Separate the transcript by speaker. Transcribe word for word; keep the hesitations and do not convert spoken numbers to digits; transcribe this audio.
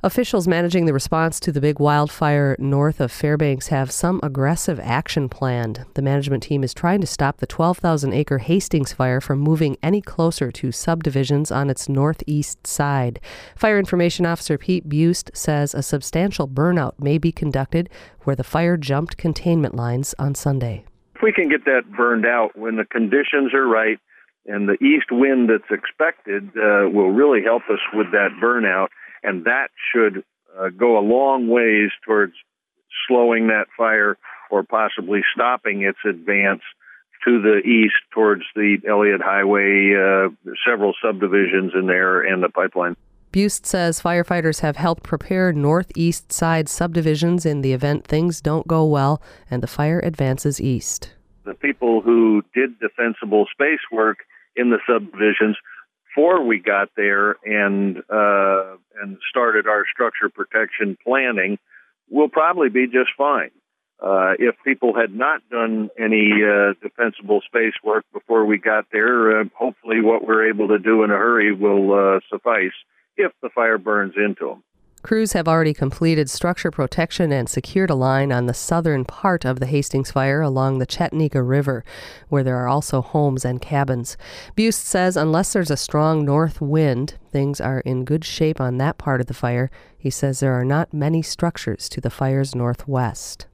Speaker 1: Officials managing the response to the big wildfire north of Fairbanks have some aggressive action planned. The management team is trying to stop the twelve thousand acre Hastings fire from moving any closer to subdivisions on its northeast side. Fire Information Officer Pete Buist says a substantial burnout may be conducted where the fire jumped containment lines on Sunday.
Speaker 2: If we can get that burned out when the conditions are right and the east wind that's expected uh, will really help us with that burnout. And that should uh, go a long ways towards slowing that fire or possibly stopping its advance to the east towards the Elliott Highway, uh, several subdivisions in there, and the pipeline.
Speaker 1: Buist says firefighters have helped prepare northeast side subdivisions in the event things don't go well and the fire advances east.
Speaker 2: The people who did defensible space work in the subdivisions before we got there and uh, and started our structure protection planning will probably be just fine. Uh, if people had not done any uh, defensible space work before we got there, uh, hopefully what we're able to do in a hurry will uh, suffice if the fire burns into them.
Speaker 1: Crews have already completed structure protection and secured a line on the southern part of the Hastings fire along the Chetnika River, where there are also homes and cabins. Buist says unless there's a strong north wind, things are in good shape on that part of the fire. He says there are not many structures to the fire's northwest.